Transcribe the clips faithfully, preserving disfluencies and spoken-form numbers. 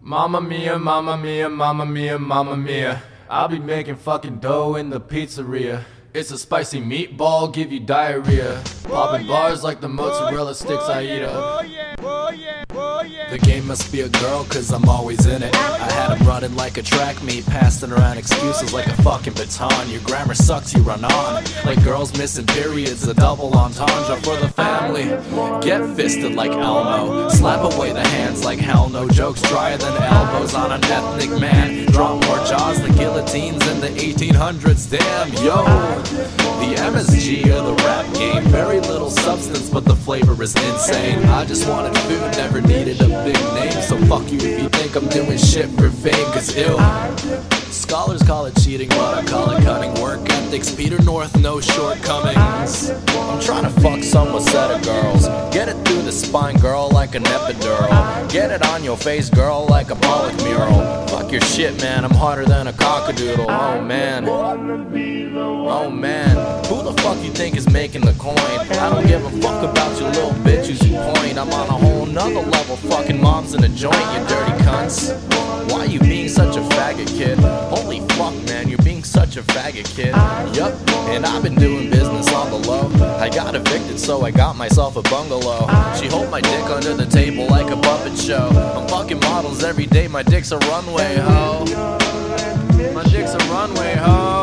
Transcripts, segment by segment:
Mamma mia, mamma mia, mamma mia, mamma mia. I'll be making fucking dough in the pizzeria. It's a spicy meatball, give you diarrhea. Popping bars like the mozzarella sticks I eat up. The game must be a girl, cause I'm always in it. I had him running like a track meet, passing around excuses like a fucking baton. Your grammar sucks, you run on like girls missing periods, a double entendre for the family. Get fisted like Elmo, slap away the hands like hell no. Jokes drier than elbows on an ethnic man. Drop more jaws than guillotines in the eighteen hundreds, damn, yo. The M S G of the rap game, very little substance but the flavor is insane. I just wanted food, never needed a big name. So fuck you if you think I'm doing shit for fame, cause ew. Scholars call it cheating, but I call it cutting. Work ethics, Peter North, no shortcomings. I'm trying to fuck some set of girls. Get it through the spine, girl, like an epidural. Get it on your face, girl, like a Pollock mural. Fuck your shit, man, I'm harder than a cockadoodle. Oh man, oh man, who the fuck you think is making the coin? I don't give a fuck about your little bitches you point. I'm on a whole nother level, fucking moms in a joint, you dirty cunts. Why you being such a faggot, kid? Holy fuck, man, you're being such a faggot, kid. Yup, and I've been doing business on the low. I got evicted, so I got myself a bungalow. She hold my dick under the table like a puppet show. I'm fucking models every day, my dick's a runway, ho. My dick's a runway, ho.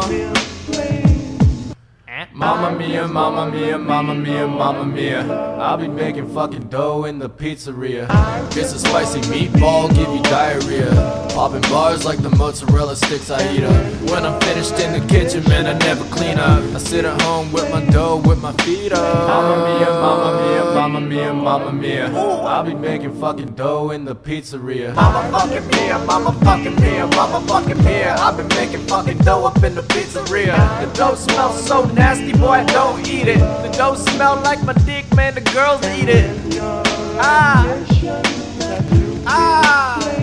Mamma mia, mamma mia, mamma mia, mamma mia. I'll be making fucking dough in the pizzeria. It's a spicy meatball, give you diarrhea. Popping bars like the mozzarella sticks I eat up. When I'm finished in the kitchen, man, I never clean up. I sit at home with my dough, with my feet up. Mamma mia, mamma mia, mamma mia, mamma mia. I'll be making fucking dough in the pizzeria. Mama fucking mia, mama fucking mia, mama fucking mia. I've been making fucking dough up in the pizzeria. The dough smells so nasty, boy, don't eat it. The dough smell like my dick, man, the girls eat it. Ah, ah.